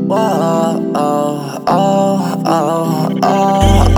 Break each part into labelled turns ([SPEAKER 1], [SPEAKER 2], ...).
[SPEAKER 1] Whoa, oh, oh, oh, oh,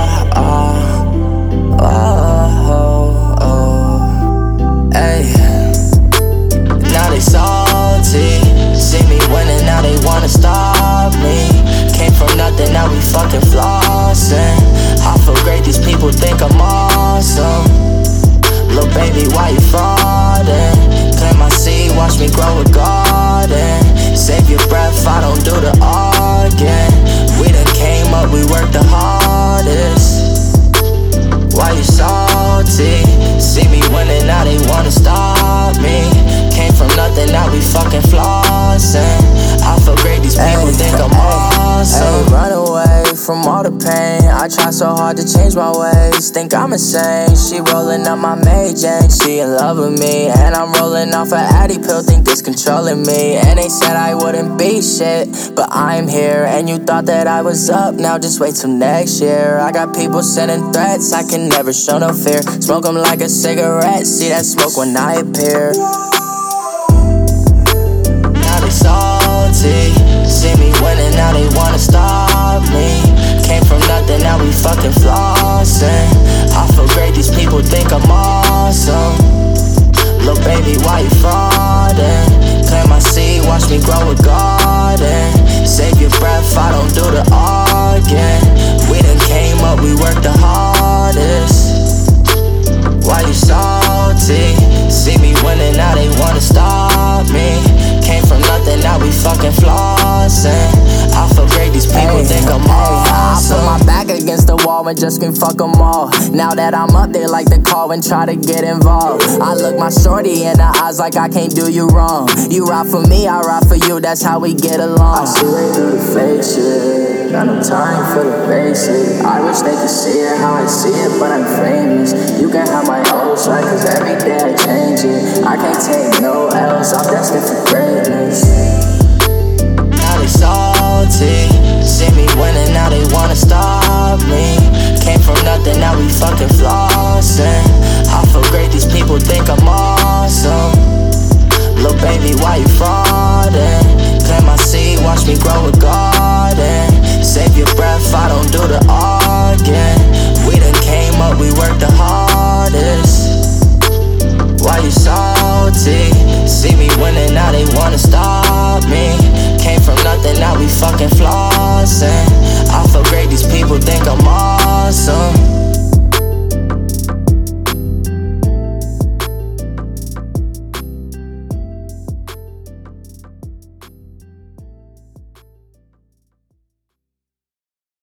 [SPEAKER 1] oh, oh, oh, hey. Now they salty, see me winning, now they wanna stop me. Came from nothing, now we fucking flossing. I feel great, these people think I'm awesome. Lil' baby, why you fraudin'? Plant my seed, watch me grow a garden. Save your breath, I don't do the arguing. We done came up, we worked the hardest. Why you salty? See me winning, now they wanna stop me. Came from nothing, now we fucking flossing. I feel great, these people think I'm awesome. Run away from all the pain. I try so hard to change my ways. Think I'm insane. She rolling up my May-Jane. She in love with me, and I'm rolling off a Addy pill. Think it's controlling me. And they said I wouldn't be shit, but I'm here. And you thought that I was up, now just wait till next year. I got people sending threats, I can never show no fear. Smoke them like a cigarette, see that smoke when I appear. Now they salty, see me winning, now they wanna stop me. Came from nothing, now we fucking flossing. I feel great, these people think I'm awesome. Lil' baby, why you fraudin'? Plant my seed, watch me grow a garden. Save your breath, I don't do the arguing. We done came up, we worked the hardest. Why you salty? See me winning, now they wanna stop me. Came from nothing, now we fucking flossing. I feel great, these people think I'm awesome. I put my back against the wall and just can fuck them all. Now that I'm up, they like to call and try to get involved. I look my shorty in the eyes like I can't do you wrong. You ride for me, I ride for you, that's how we get along. I see they do the fake shit, got no time for the basic. I wish they could see it how I see it, but I'm famous. You can have my old right, cause every day I change it. I can't take no L's, I'm destined for greatness. Now they salty, see me winning, now they wanna stop me. Came from nothing, now we fucking flossing. I feel great, these people think I'm awesome. Lil' baby, why you fraudin'? Plant my seed, watch me grow a garden. Save your breath, I don't do the arguing. We done came up, we worked the hardest. Why you salty? See me winning, now they want